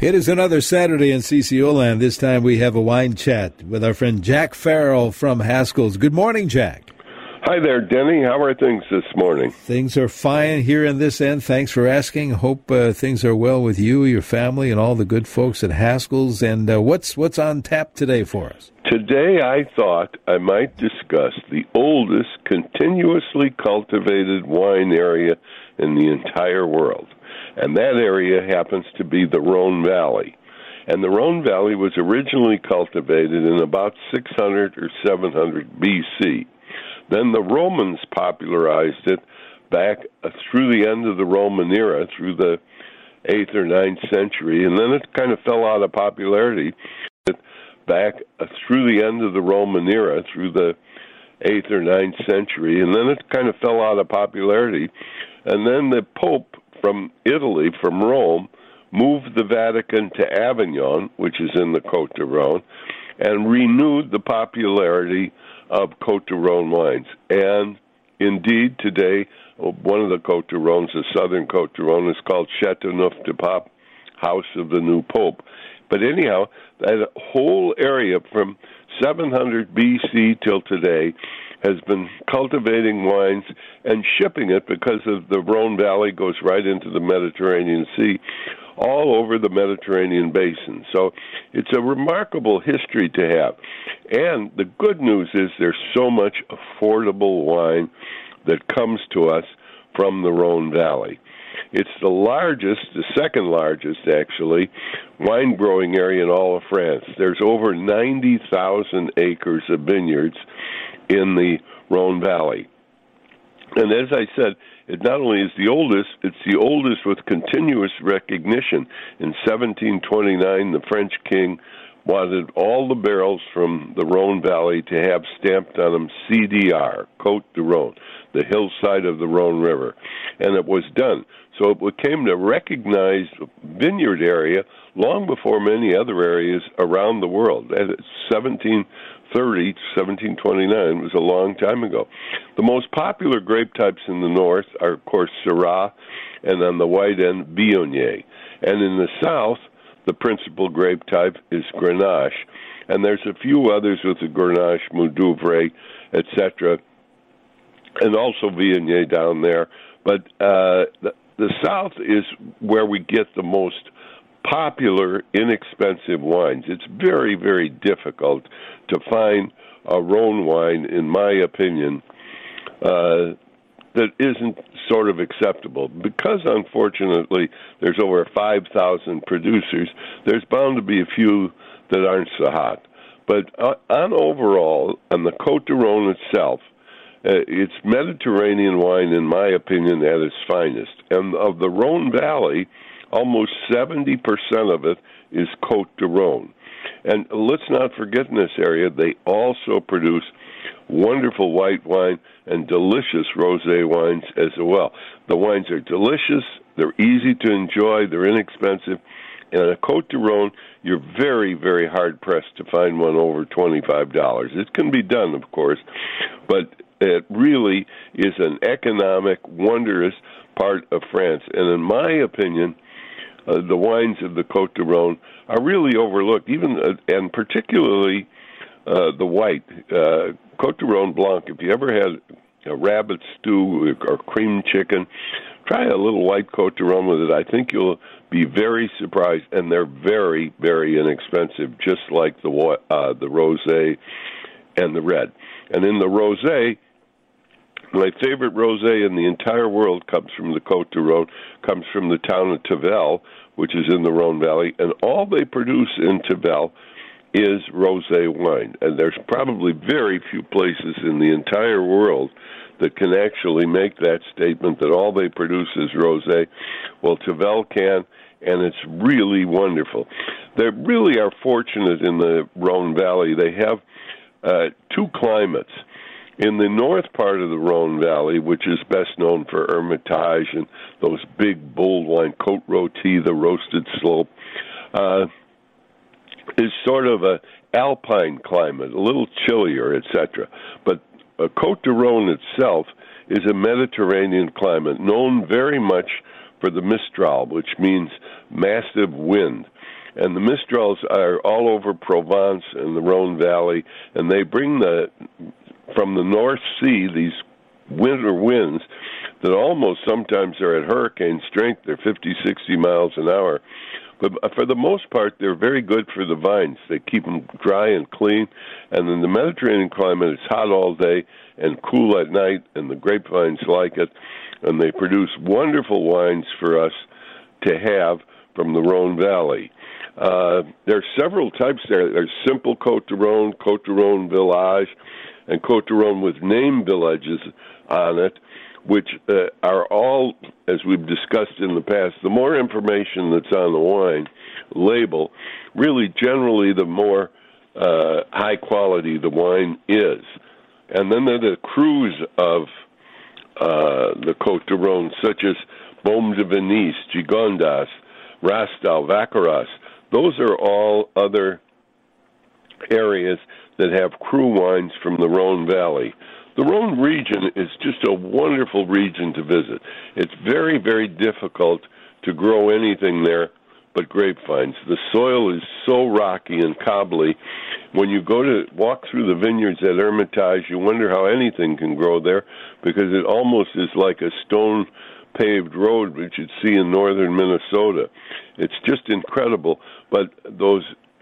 It is another Saturday in CCO land. This time we have a wine chat with our friend Jack Farrell from Haskell's. Good morning, Jack. Hi there, Denny. How are things this morning? Things are fine here in this end. Thanks for asking. Hope things are well with you, your family, and all the good folks at Haskell's. And what's on tap today for us? Today I thought I might discuss the oldest continuously cultivated wine area in the entire world. And that area happens to be the Rhone Valley. And the Rhone Valley was originally cultivated in about 600 or 700 BC. Then the Romans popularized it back through the end of the Roman era, through the 8th or 9th century, and then it kind of fell out of popularity back through the end of the Roman era, through the 8th or 9th century, and then it kind of fell out of popularity. And then the Pope from Italy, from Rome, moved the Vatican to Avignon, which is in the Côte du Rhône, and renewed the popularity of Côte du Rhône wines. And indeed, today, one of the Côte du Rhônes, the southern Côte du Rhône, is called Châteauneuf-du-Pape, House of the New Pope. But anyhow, that whole area from 700 BC till today has been cultivating wines and shipping it, because of the Rhone Valley goes right into the Mediterranean Sea, all over the Mediterranean basin. So it's a remarkable history to have. And the good news is there's so much affordable wine that comes to us from the Rhone Valley. It's the largest, the second largest, actually, wine growing area in all of France. There's over 90,000 acres of vineyards in the Rhone Valley. And as I said, it not only is the oldest, it's the oldest with continuous recognition. In 1729, the French king wanted all the barrels from the Rhone Valley to have stamped on them CDR, Côte du Rhône, the hillside of the Rhone River. And it was done. So it became a recognized vineyard area long before many other areas around the world. At 1729 was a long time ago. The most popular grape types in the north are, of course, Syrah, and on the white end, Viognier. And in the south, the principal grape type is Grenache. And there's a few others with the Grenache, Mourvedre, etc., and also Viognier down there. But the south is where we get the most popular, inexpensive wines. It's very, very difficult to find a Rhone wine, in my opinion, that isn't sort of acceptable. Because, unfortunately, there's over 5,000 producers, there's bound to be a few that aren't so hot. But on overall, on the Côte du Rhône itself, it's Mediterranean wine, in my opinion, at its finest. And of the Rhone Valley, almost 70% of it is Côte du Rhône. And let's not forget, in this area, they also produce wonderful white wine and delicious rosé wines as well. The wines are delicious, they're easy to enjoy, they're inexpensive. And a Côte du Rhône, you're very, very hard-pressed to find one over $25. It can be done, of course, but it really is an economic, wondrous part of France. And in my opinion, the wines of the Côte du Rhône are really overlooked, even and particularly the white. Côte du Rhône Blanc, if you ever had a rabbit stew or cream chicken, try a little white Côte du Rhône with it. I think you'll be very surprised, and they're very, very inexpensive, just like the rosé and the red. And in the rosé, my favorite rosé in the entire world comes from the Côte du Rhône, comes from the town of Tavel, which is in the Rhone Valley, and all they produce in Tavel is rosé wine. And there's probably very few places in the entire world that can actually make that statement that all they produce is rosé. Well, Tavel can, and it's really wonderful. They really are fortunate in the Rhone Valley. They have two climates. In the north part of the Rhone Valley, which is best known for Hermitage and those big, bold wine, Côte Rôtie, the roasted slope, is sort of a alpine climate, a little chillier, etc. But Côte du Rhône itself is a Mediterranean climate, known very much for the Mistral, which means massive wind. And the Mistrals are all over Provence and the Rhone Valley, and they bring from the North Sea these winter winds that almost sometimes are at hurricane strength. They're 50, 60 miles an hour. But for the most part, they're very good for the vines. They keep them dry and clean. And in the Mediterranean climate, it's hot all day and cool at night, and the grapevines like it. And they produce wonderful wines for us to have from the Rhone Valley. There are several types there. There's simple Côte du Rhône Village, and Côte du Rhône with name villages on it, which are all, as we've discussed in the past, the more information that's on the wine label, really generally the more high quality the wine is. And then there are the crus of the Côte du Rhône, such as Baume de Venise, Gigondas, Rastal, Vacheras. Those are all other areas that have cru wines from the Rhone Valley. The Rhone region is just a wonderful region to visit. It's very, very difficult to grow anything there but grapevines. The soil is so rocky and cobbly. When you go to walk through the vineyards at Hermitage, you wonder how anything can grow there, because it almost is like a stone-paved road which you'd see in northern Minnesota. It's just incredible. But those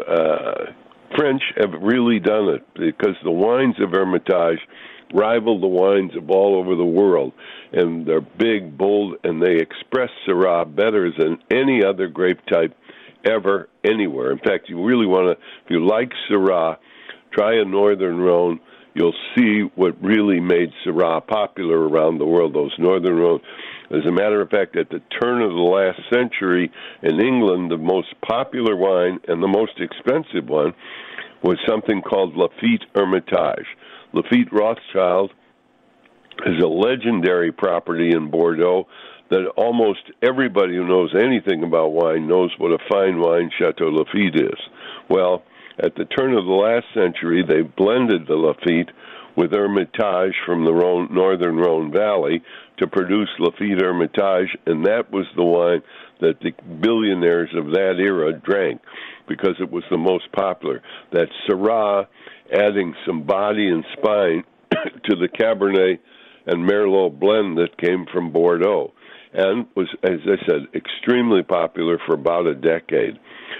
French have really done it, because the wines of Hermitage rival the wines of all over the world, and they're big, bold, and they express Syrah better than any other grape type ever, anywhere. In fact, you really want to, if you like Syrah, try a Northern Rhone. You'll see what really made Syrah popular around the world, those Northern Rhone. As a matter of fact, at the turn of the last century in England, the most popular wine and the most expensive one was something called Lafite Hermitage. Lafite Rothschild is a legendary property in Bordeaux that almost everybody who knows anything about wine knows what a fine wine Chateau Lafite is. Well, at the turn of the last century, they blended the Lafite with Hermitage from the northern Rhone Valley to produce Lafite Hermitage, and that was the wine that the billionaires of that era drank because it was the most popular. That Syrah, adding some body and spine to the Cabernet and Merlot blend that came from Bordeaux, and was, as I said, extremely popular for about a decade.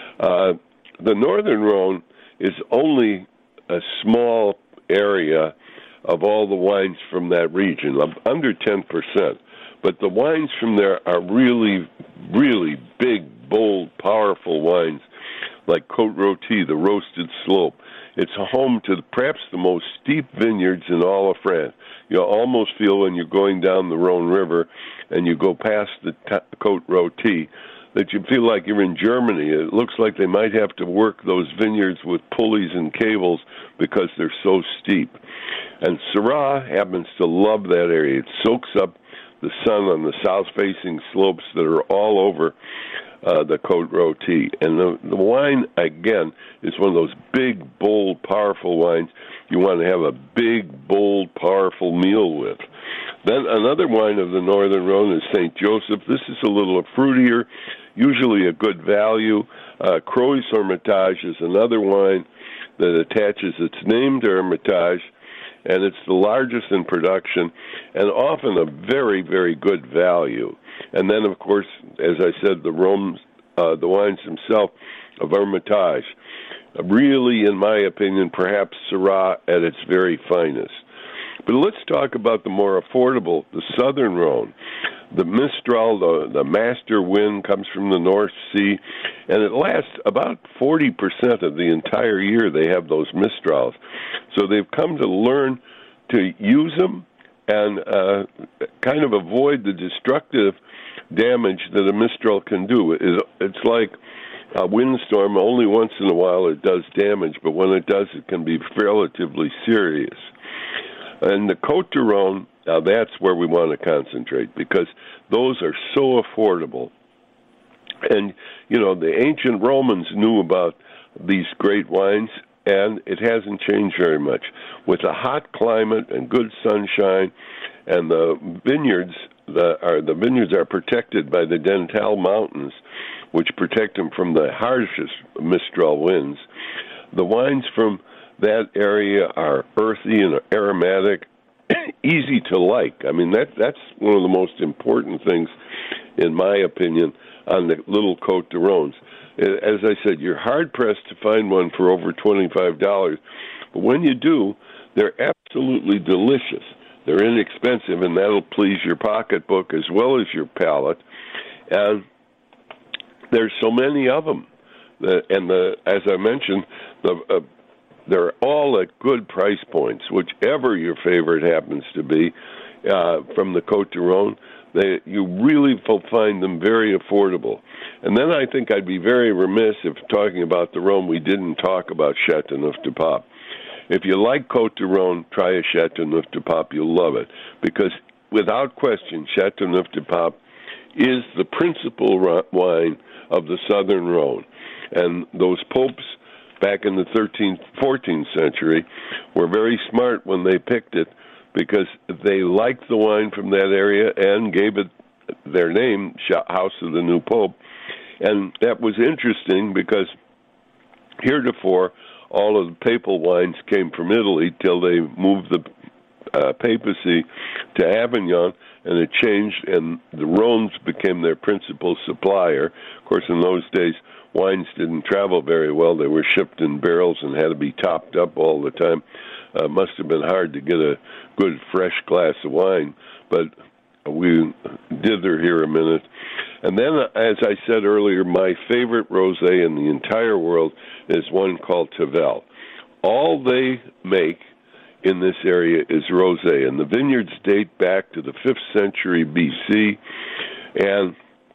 The Northern Rhone is only a small area of all the wines from that region, under 10%. But the wines from there are really, really big, bold, powerful wines, like Côte Rôtie, the roasted slope. It's home to perhaps the most steep vineyards in all of France. You almost feel when you're going down the Rhone River and you go past the Côte Rôtie that you feel like you're in Germany. It looks like they might have to work those vineyards with pulleys and cables because they're so steep. And Syrah happens to love that area. It soaks up the sun on the south-facing slopes that are all over the Côte Rôtie. And the wine, again, is one of those big, bold, powerful wines you want to have a big, bold, powerful meal with. Then another wine of the Northern Rhone is St. Joseph. This is a little fruitier, usually a good value. Croix Hermitage is another wine that attaches its name to Hermitage, and it's the largest in production and often a very, very good value. And then, of course, as I said, the wines themselves of Hermitage. Really, in my opinion, perhaps Syrah at its very finest. But let's talk about the more affordable, the Southern Rhone. The Mistral, the master wind, comes from the North Sea, and it lasts about 40% of the entire year. They have those Mistrals. So they've come to learn to use them and kind of avoid the destructive damage that a Mistral can do. It's like a windstorm. Only once in a while it does damage, but when it does, it can be relatively serious. And the Côte du Rhône, now that's where we want to concentrate, because those are so affordable. And, you know, the ancient Romans knew about these great wines, and it hasn't changed very much. With a hot climate and good sunshine, and the vineyards the vineyards are protected by the Dentale Mountains, which protect them from the harshest Mistral winds. The wines from that area are earthy and aromatic, easy to like. I mean, that's one of the most important things, in my opinion, on the little Côte de Rhônes. As I said, you're hard-pressed to find one for over $25, but when you do, they're absolutely delicious. They're inexpensive, and that'll please your pocketbook as well as your palate. And there's so many of them. As I mentioned, they're all at good price points, whichever your favorite happens to be from the Côte de Rhône. You really will find them very affordable. And then I think I'd be very remiss if talking about the Rhône, we didn't talk about Châteauneuf-du-Pape. If you like Côte de Rhône, try a Châteauneuf-du-Pape. You'll love it. Because without question, Châteauneuf-du-Pape is the principal wine of the southern Rhône. And those popes back in the 13th, 14th century were very smart when they picked it, because they liked the wine from that area and gave it their name, House of the New Pope. And that was interesting because heretofore, all of the papal wines came from Italy till they moved the papacy to Avignon, and it changed, and the Rhones became their principal supplier. Of course, in those days, wines didn't travel very well. They were shipped in barrels and had to be topped up all the time. Must have been hard to get a good, fresh glass of wine, but we dither here a minute. And then, as I said earlier, my favorite rosé in the entire world is one called Tavel. All they make in this area is rosé, and the vineyards date back to the 5th century BC, and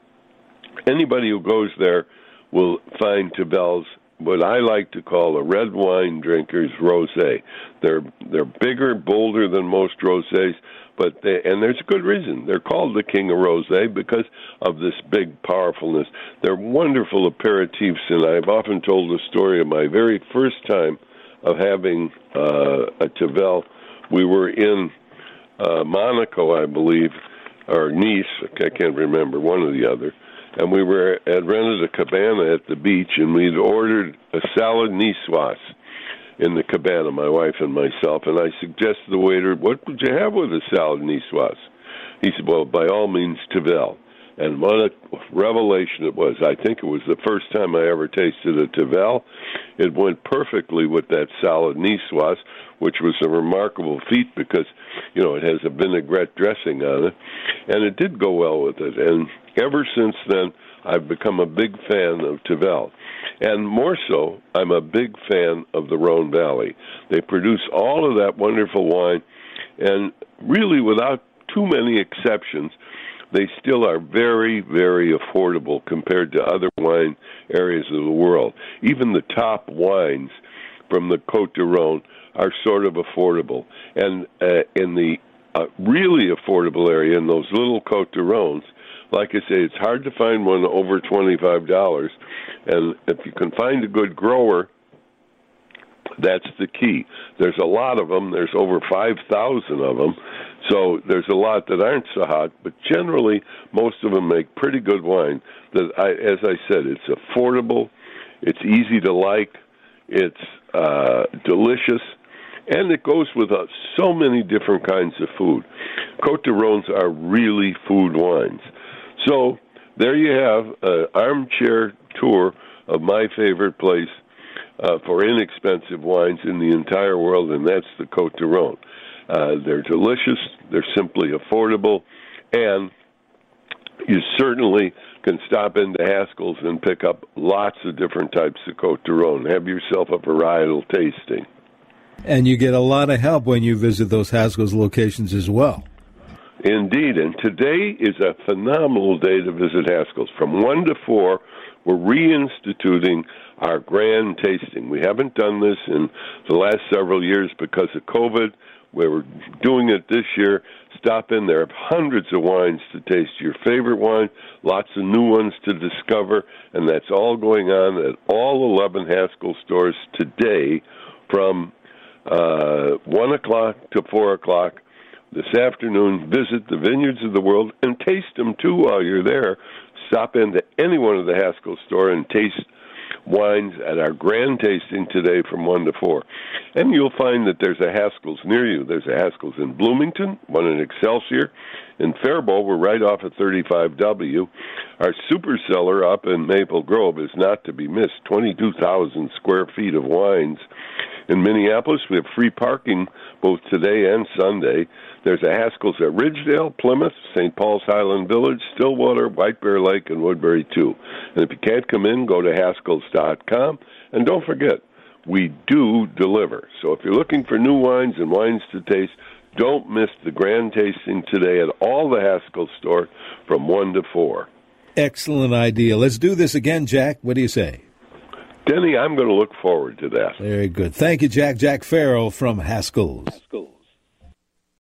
anybody who goes there will find Tavel's what I like to call a red wine drinker's rosé. They're bigger, bolder than most rosés, and there's a good reason. They're called the king of rosé because of this big powerfulness. They're wonderful aperitifs, and I've often told the story of my very first time of having a Tavel. We were in Monaco, I believe, or Nice, I can't remember, one or the other. And we had rented a cabana at the beach, and we'd ordered a salad niçoise in the cabana, my wife and myself. And I suggested to the waiter, what would you have with a salad niçoise? He said, well, by all means, Tavel. And what a revelation it was. I think it was the first time I ever tasted a Tavel. It went perfectly with that salad niçoise, which was a remarkable feat because, it has a vinaigrette dressing on it. And it did go well with it. And ever since then, I've become a big fan of Tavel. And more so, I'm a big fan of the Rhone Valley. They produce all of that wonderful wine, and really without too many exceptions, they still are very, very affordable compared to other wine areas of the world. Even the top wines from the Côte de Rhône are sort of affordable. And in the really affordable area, in those little Côte de Rhônes, like I say, it's hard to find one over $25. And if you can find a good grower, that's the key. There's a lot of them. There's over 5,000 of them. So there's a lot that aren't so hot, but generally most of them make pretty good wine. As I said, it's affordable, it's easy to like, it's delicious, and it goes with so many different kinds of food. Côte de Rhônes are really food wines. So there you have an armchair tour of my favorite place for inexpensive wines in the entire world, and that's the Côte de Rhône. They're delicious, they're simply affordable, and you certainly can stop into Haskell's and pick up lots of different types of Côte de Rhône. Have yourself a varietal tasting. And you get a lot of help when you visit those Haskell's locations as well. Indeed, and today is a phenomenal day to visit Haskell's. From 1 to 4, we're reinstituting our grand tasting. We haven't done this in the last several years because of COVID. We were doing it this year. Stop in. There are hundreds of wines to taste. Your favorite wine, lots of new ones to discover, and that's all going on at all 11 Haskell stores today from 1 o'clock to 4 o'clock this afternoon, visit the Vineyards of the World and taste them too while you're there. Stop into any one of the Haskell store and taste wines at our grand tasting today from 1 to 4. And you'll find that there's a Haskell's near you. There's a Haskell's in Bloomington, one in Excelsior. In Faribault, we're right off of 35W. Our super cellar up in Maple Grove is not to be missed, 22,000 square feet of wines. In Minneapolis, we have free parking both today and Sunday. There's a Haskell's at Ridgedale, Plymouth, St. Paul's Highland Village, Stillwater, White Bear Lake, and Woodbury, too. And if you can't come in, go to Haskells.com. And don't forget, we do deliver. So if you're looking for new wines and wines to taste, don't miss the grand tasting today at all the Haskell store from 1 to 4. Excellent idea. Let's do this again, Jack. What do you say? Denny, I'm going to look forward to that. Very good. Thank you, Jack. Jack Farrell from Haskell's.